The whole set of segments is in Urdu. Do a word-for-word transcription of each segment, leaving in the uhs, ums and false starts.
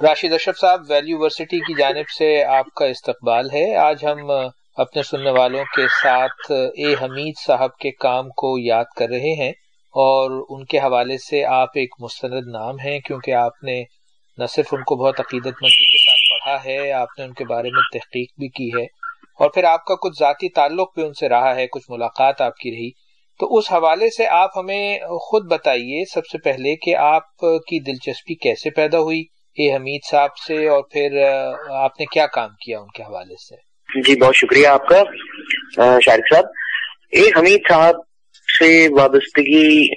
راشد اشرف صاحب، ویلیو ورسٹی کی جانب سے آپ کا استقبال ہے۔ آج ہم اپنے سننے والوں کے ساتھ اے حمید صاحب کے کام کو یاد کر رہے ہیں، اور ان کے حوالے سے آپ ایک مستند نام ہیں، کیونکہ آپ نے نہ صرف ان کو بہت عقیدت مندی کے ساتھ پڑھا ہے، آپ نے ان کے بارے میں تحقیق بھی کی ہے، اور پھر آپ کا کچھ ذاتی تعلق بھی ان سے رہا ہے، کچھ ملاقات آپ کی رہی۔ تو اس حوالے سے آپ ہمیں خود بتائیے سب سے پہلے کہ آپ کی دلچسپی کیسے پیدا ہوئی اے حمید صاحب سے، اور پھر آپ نے کیا کام کیا ان کے حوالے سے۔ جی بہت شکریہ آپ کا شارق صاحب۔ اے حمید صاحب سے وابستگی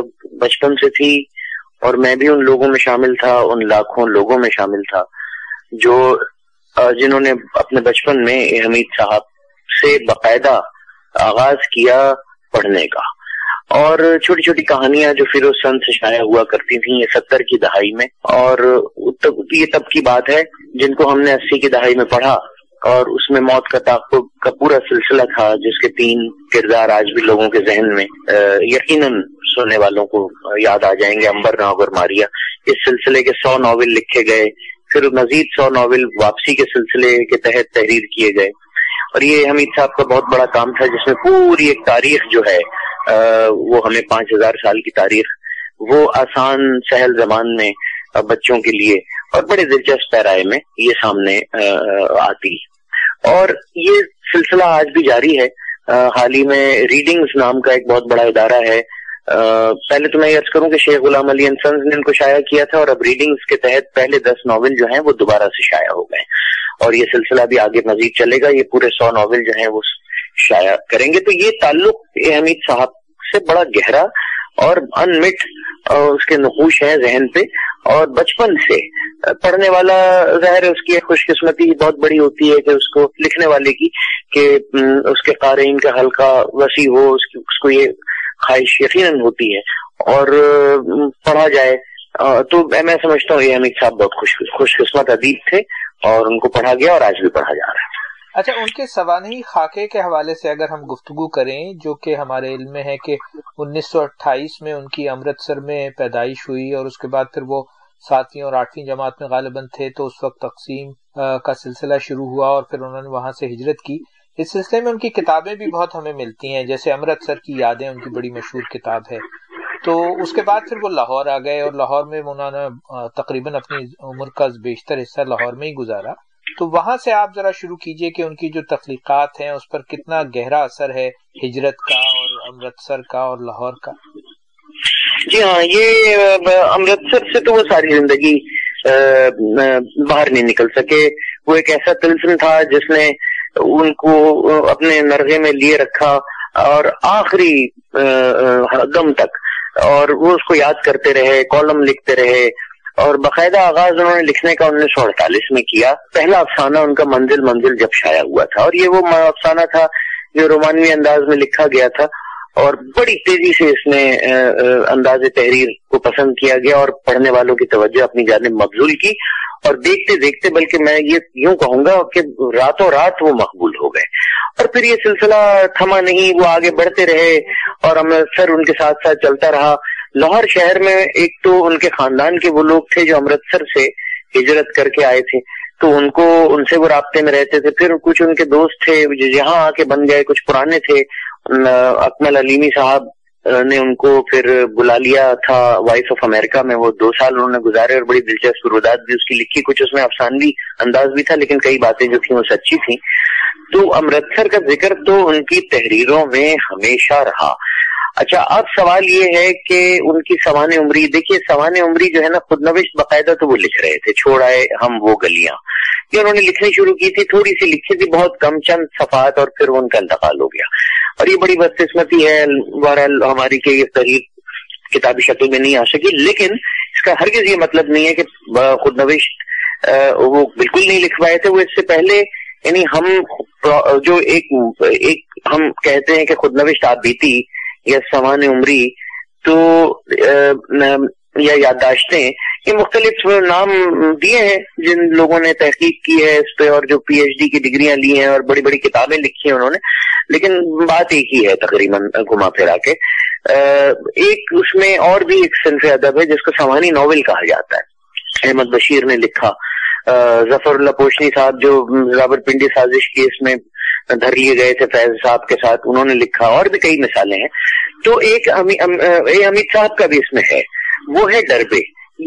بچپن سے تھی، اور میں بھی ان لوگوں میں شامل تھا، ان لاکھوں لوگوں میں شامل تھا جو جنہوں نے اپنے بچپن میں اے حمید صاحب سے باقاعدہ آغاز کیا پڑھنے کا، اور چھوٹی چھوٹی کہانیاں جو فیروز سن سے شائع ہوا کرتی تھیں یہ ستر کی دہائی میں، اور یہ تب کی بات ہے جن کو ہم نے اسی کی دہائی میں پڑھا، اور اس میں موت کا تعاقب کا پورا سلسلہ تھا، جس کے تین کردار آج بھی لوگوں کے ذہن میں یقیناً سننے والوں کو یاد آ جائیں گے، امبر ناگ اور ماریا۔ اس سلسلے کے سو ناول لکھے گئے، پھر مزید سو ناول واپسی کے سلسلے کے تحت تحریر کیے گئے، اور یہ حمید صاحب کا بہت بڑا کام تھا، جس میں پوری ایک تاریخ جو ہے وہ ہمیں پانچ ہزار سال کی تاریخ وہ آسان سہل زبان میں بچوں کے لیے اور بڑے دلچسپ پیرائے میں یہ سامنے آتی، اور یہ سلسلہ آج بھی جاری ہے۔ حال ہی میں ریڈنگز نام کا ایک بہت بڑا ادارہ ہے، پہلے تو میں یہ عرض کروں کہ شیخ غلام علی اینڈ سنز نے ان کو شائع کیا تھا، اور اب ریڈنگز کے تحت پہلے دس ناول جو ہیں وہ دوبارہ سے شائع ہو گئے، اور یہ سلسلہ بھی آگے مزید چلے گا، یہ پورے سو ناول جو ہیں وہ شائع کریں گے۔ تو یہ تعلق اے حمید صاحب سے بڑا گہرا اور ان مٹ اس کے نقوش ہیں ذہن پہ، اور بچپن سے پڑھنے والا ظاہر ہے اس کی ایک خوش قسمتی بہت بڑی ہوتی ہے کہ اس کو لکھنے والے کی کہ اس کے قارئین کا حلقہ وسیع ہو، اس کی اس کو یہ خواہش یقیناً ہوتی ہے اور پڑھا جائے۔ تو میں سمجھتا ہوں یہ حمید صاحب بہت خوش خوش قسمت ادیب تھے، اور ان کو پڑھا گیا اور آج بھی پڑھا جا رہا ہے۔ اچھا، ان کے سوانحی خاکے کے حوالے سے اگر ہم گفتگو کریں، جو کہ ہمارے علم میں ہے کہ انیس سو اٹھائیس میں ان کی امرتسر میں پیدائش ہوئی، اور اس کے بعد پھر وہ ساتویں اور آٹھویں جماعت میں غالباً تھے، تو اس وقت تقسیم کا سلسلہ شروع ہوا اور پھر انہوں نے وہاں سے ہجرت کی۔ اس سلسلے میں ان کی کتابیں بھی بہت ہمیں ملتی ہیں، جیسے امرتسر کی یادیں ان کی بڑی مشہور کتاب ہے۔ تو اس کے بعد پھر وہ لاہور آ گئے، اور لاہور میں انہوں نے تقریباً اپنی عمر کا بیشتر حصہ لاہور میں ہی گزارا۔ تو وہاں سے آپ ذرا شروع کیجئے کہ ان کی جو تخلیقات ہیں اس پر کتنا گہرا اثر ہے ہجرت کا اور امرتسر کا اور لاہور کا۔ جی ہاں، یہ امرتسر سے تو وہ ساری زندگی باہر نہیں نکل سکے، وہ ایک ایسا طلسم تھا جس نے ان کو اپنے نرغے میں لیے رکھا، اور آخری دم تک، اور وہ اس کو یاد کرتے رہے، کالم لکھتے رہے، اور باقاعدہ آغاز انہوں نے لکھنے کا انیس سو اڑتالیس میں کیا۔ پہلا افسانہ ان کا منزل منزل جب شائع ہوا تھا، اور یہ وہ افسانہ تھا جو رومانوی انداز میں لکھا گیا تھا، اور بڑی تیزی سے اس میں انداز تحریر کو پسند کیا گیا، اور پڑھنے والوں کی توجہ اپنی جانب مبذول کی، اور دیکھتے دیکھتے بلکہ میں یہ یوں کہوں گا کہ راتوں رات وہ مقبول ہو گئے، اور پھر یہ سلسلہ تھما نہیں، وہ آگے بڑھتے رہے، اور امرتسر ان کے ساتھ ساتھ چلتا رہا۔ لاہور شہر میں ایک تو ان کے خاندان کے وہ لوگ تھے جو امرتسر سے ہجرت کر کے آئے تھے، تو ان کو ان سے وہ رابطے میں رہتے تھے، پھر کچھ ان کے دوست تھے جو یہاں آ کے بن گئے، کچھ پرانے تھے۔ اکمل علیمی صاحب نے ان کو پھر بلا لیا تھا وائس آف امریکہ میں، وہ دو سال انہوں نے گزارے، اور بڑی دلچسپ روایات بھی اس کی لکھی، کچھ اس میں افسانوی انداز بھی تھا، لیکن کئی باتیں جو تھیں وہ سچی تھیں۔ تو امرتسر کا ذکر تو ان کی تحریروں میں ہمیشہ رہا۔ اچھا، اب سوال یہ ہے کہ ان کی سوانح عمری، دیکھیے سوانح عمری جو ہے نا خود نوشت باقاعدہ تو وہ لکھ رہے تھے، چھوڑ آئے ہم وہ گلیاں، یہ انہوں نے لکھنی شروع کی تھی، تھوڑی سی لکھی تھی، بہت کم چند صفحات، اور پھر وہ ان کا انتقال ہو گیا، اور یہ بڑی بدقسمتی ہے بہرحال ہماری کہ یہ تحریر کتابی شکل میں نہیں آ سکی، لیکن اس کا ہرگز یہ مطلب نہیں ہے کہ خود نوشت وہ بالکل نہیں لکھ پائے تھے۔ وہ اس سے پہلے یعنی ہم جو ایک ایک ہم کہتے ہیں کہ خود نوشت آپ بیتی یا سوانح عمری تو یا یادداشتیں، یہ مختلف نام دیے ہیں جن لوگوں نے تحقیق کی ہے اس پہ، اور جو پی ایچ ڈی کی ڈگریاں لی ہیں اور بڑی بڑی کتابیں لکھی ہیں انہوں نے، لیکن بات ایک ہی ہے تقریباً گھما پھرا کے۔ ایک اس میں اور بھی ایک صنف ادب ہے جس کو سوانح ناول کہا جاتا ہے۔ احمد بشیر نے لکھا، ظفر اللہ پوشنی صاحب جو راولپنڈی سازش کیس میں دھر لیے گئے تھے فیض صاحب کے ساتھ، انہوں نے لکھا، اور بھی کئی مثالیں ہیں. تو ایک حمید صاحب کا بھی اس میں ہے، وہ ہے ڈربے.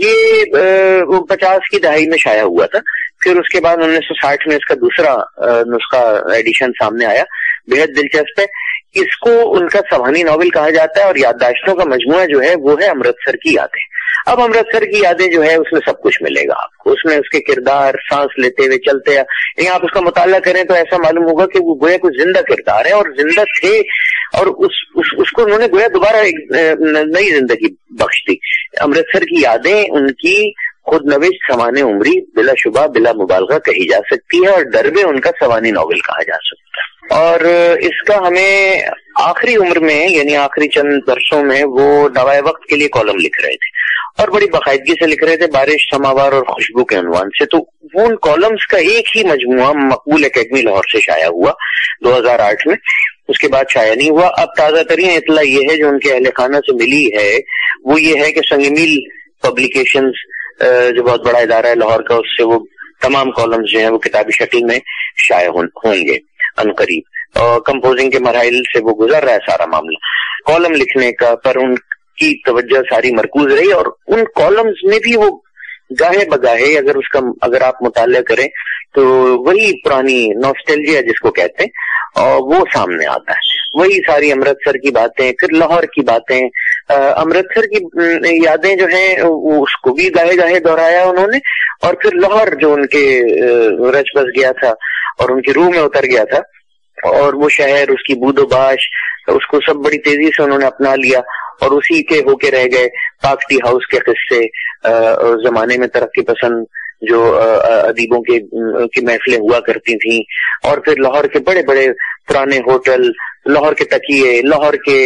یہ پچاس کی دہائی میں شائع ہوا تھا، پھر اس کے بعد انیس سو ساٹھ میں اس کا دوسرا نسخہ ایڈیشن سامنے آیا، بےحد دلچسپ ہے. اس کو ان کا سوانحی ناول کہا جاتا ہے، اور یادداشتوں کا مجموعہ جو ہے وہ ہے امرتسر کی یادیں. اب امرتسر کی یادیں جو ہے اس میں سب کچھ ملے گا آپ کو، اس میں اس کے کردار سانس لیتے ہوئے چلتے ہیں، یعنی آپ اس کا مطالعہ کریں تو ایسا معلوم ہوگا کہ وہ گویا کچھ زندہ کردار ہے، اور زندہ تھے، اور اس اس, اس کو انہوں نے گویا دوبارہ ایک نئی زندگی بخش دی. امرتسر کی یادیں ان کی خود نوشت سوانح عمری بلا شبہ بلا مبالغہ کہی جا سکتی ہے، اور ڈربے ان کا سوانحی ناول کہا جا سکتا ہے. اور اس کا ہمیں آخری عمر میں یعنی آخری چند برسوں میں وہ دوائے وقت کے لیے کالم لکھ رہے تھے، اور بڑی باقاعدگی سے لکھ رہے تھے، بارش سماوار اور خوشبو کے عنوان سے. تو وہ ان کالمز کا ایک ہی مجموعہ مقبول اکیڈمی لاہور سے شائع ہوا دو ہزار آٹھ میں، اس کے بعد شائع نہیں ہوا. اب تازہ ترین اطلاع یہ ہے جو ان کے اہل خانہ سے ملی ہے، وہ یہ ہے کہ سنگ میل پبلیکیشنز جو بہت بڑا ادارہ ہے لاہور کا، اس سے وہ تمام کالمز جو ہیں وہ کتابی شکل میں شائع ہوں گے عنقریب. اور کمپوزنگ کے مراحل سے وہ گزر رہا ہے سارا معاملہ، کالم لکھنے کا پر ان کی توجہ ساری مرکوز رہی، اور ان کالمز میں بھی وہ گاہے بگاہے اگر اس کا اگر آپ مطالعہ کریں تو وہی پرانی نوسٹیلجیا جس کو کہتے ہیں اور وہ سامنے آتا ہے، وہی ساری امرتسر کی باتیں، پھر لاہور کی باتیں. امرتسر کی یادیں جو ہیں اس کو بھی گاہے گاہے دہرایا انہوں نے، اور پھر لاہور جو ان کے رچ بس گیا تھا اور ان کی روح میں اتر گیا تھا، اور وہ شہر، اس کی بود و باش، اس کو سب بڑی تیزی سے انہوں نے اپنا لیا، اور اسی کے ہو کے رہ گئے. پاک ٹی ہاؤس کے قصے، زمانے میں ترقی پسند جو ادیبوں کے کی محفلیں ہوا کرتی تھیں، اور پھر لاہور کے بڑے بڑے پرانے ہوٹل، لاہور کے تکیے، لاہور کے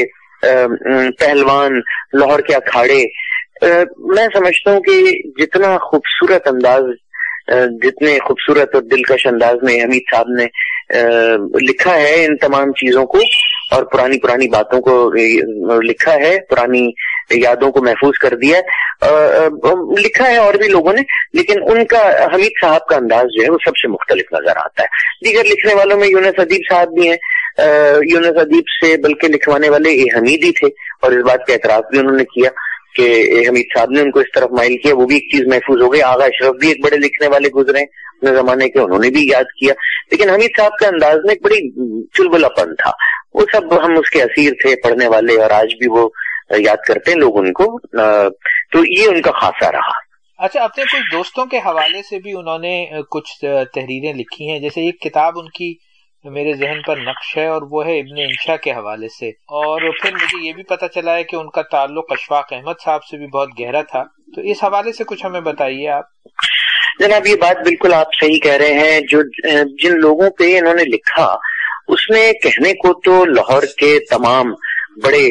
پہلوان، لاہور کے اکھاڑے. میں سمجھتا ہوں کہ جتنا خوبصورت انداز، جتنے خوبصورت اور دلکش انداز میں حمید صاحب نے لکھا ہے ان تمام چیزوں کو، اور پرانی پرانی باتوں کو لکھا ہے، پرانی یادوں کو محفوظ کر دیا ہے، لکھا ہے اور بھی لوگوں نے، لیکن ان کا حمید صاحب کا انداز جو ہے وہ سب سے مختلف نظر آتا ہے. دیگر لکھنے والوں میں یونس ادیب صاحب بھی ہیں، یونس ادیب سے بلکہ لکھوانے والے اے حمید ہی تھے، اور اس بات کا اعتراف بھی انہوں نے کیا کہ اے حمید صاحب نے ان کو اس طرف مائل کیا. وہ بھی ایک چیز محفوظ ہو گئی. آغا اشرف بھی ایک بڑے لکھنے والے گزرے اپنے زمانے کے، انہوں نے بھی یاد کیا، لیکن حمید صاحب کا انداز میں ایک بڑی چلبلا پن تھا. وہ سب ہم اس کے اسیر تھے پڑھنے والے، اور آج بھی وہ یاد کرتے ہیں لوگ ان کو، تو یہ ان کا خاصہ رہا. اچھا، اپنے کچھ دوستوں کے حوالے سے بھی انہوں نے کچھ تحریریں لکھی ہیں، جیسے ایک کتاب ان کی میرے ذہن پر نقش ہے، اور وہ ہے ابن انشا کے حوالے سے. اور پھر مجھے یہ بھی پتہ چلا ہے کہ ان کا تعلق اشفاق احمد صاحب سے بھی بہت گہرا تھا. تو اس حوالے سے کچھ ہمیں بتائیے آپ. جناب، یہ بات بالکل آپ صحیح کہہ رہے ہیں. جو جن لوگوں پہ انہوں نے لکھا اس میں کہنے کو تو لاہور کے تمام بڑے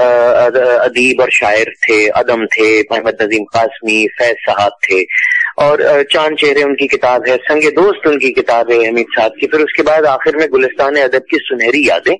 ادیب اور شاعر تھے، ادم تھے، محمد نظیم قاسمی، فیض صاحب تھے، اور چاند چہرے ان کی کتاب ہے، سنگ دوست ان کی کتاب ہے حمید صاحب کی. پھر اس کے بعد آخر میں گلستان ادب کی سنہری یادیں،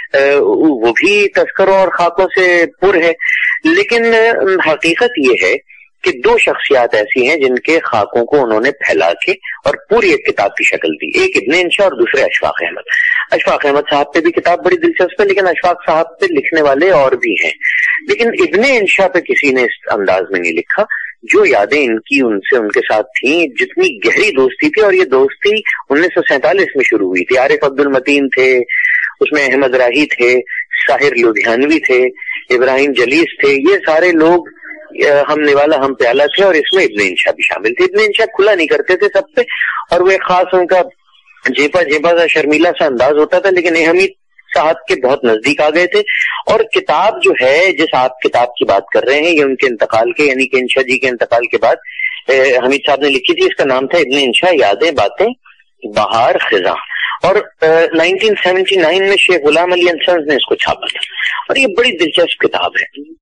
وہ بھی تذکروں اور خاکوں سے پر ہے. لیکن حقیقت یہ ہے کہ دو شخصیات ایسی ہیں جن کے خاکوں کو انہوں نے پھیلا کے اور پوری ایک کتاب کی شکل دی. ایک ابن انشا اور دوسرے اشفاق احمد. اشفاق احمد صاحب پہ بھی کتاب بڑی دلچسپ ہے، لیکن اشفاق صاحب پہ لکھنے والے اور بھی ہیں. لیکن ابن انشا پہ کسی نے اس انداز میں نہیں لکھا. جو یادیں ان کی ان سے ان کے ساتھ تھیں، جتنی گہری دوستی تھی، اور یہ دوستی انیس سو سینتالیس میں شروع ہوئی تھی. عارف عبد المتین تھے اس میں، احمد راہی تھے، ساحر لدھیانوی تھے، ابراہیم جلیس تھے، یہ سارے لوگ ہم نوالا ہم پیالہ تھے، اور اس میں ابن انشا بھی شامل تھے. ابن انشا کھلا نہیں کرتے تھے سب پہ، اور وہ ایک خاص ان کا جیپا جیپا سا شرمیلا سا انداز ہوتا تھا، لیکن حمید صاحب کے بہت نزدیک آ گئے تھے. اور کتاب جو ہے جس آپ کتاب کی بات کر رہے ہیں، یہ ان کے انتقال کے یعنی کہ انشا جی کے انتقال کے بعد حمید صاحب نے لکھی تھی. اس کا نام تھا ابن انشا، یادیں باتیں بہار خزاں، اور نائنٹین سیونٹی نائن میں شیخ غلام علی انسنز نے اس کو چھاپا تھا. اور یہ بڑی دلچسپ کتاب ہے.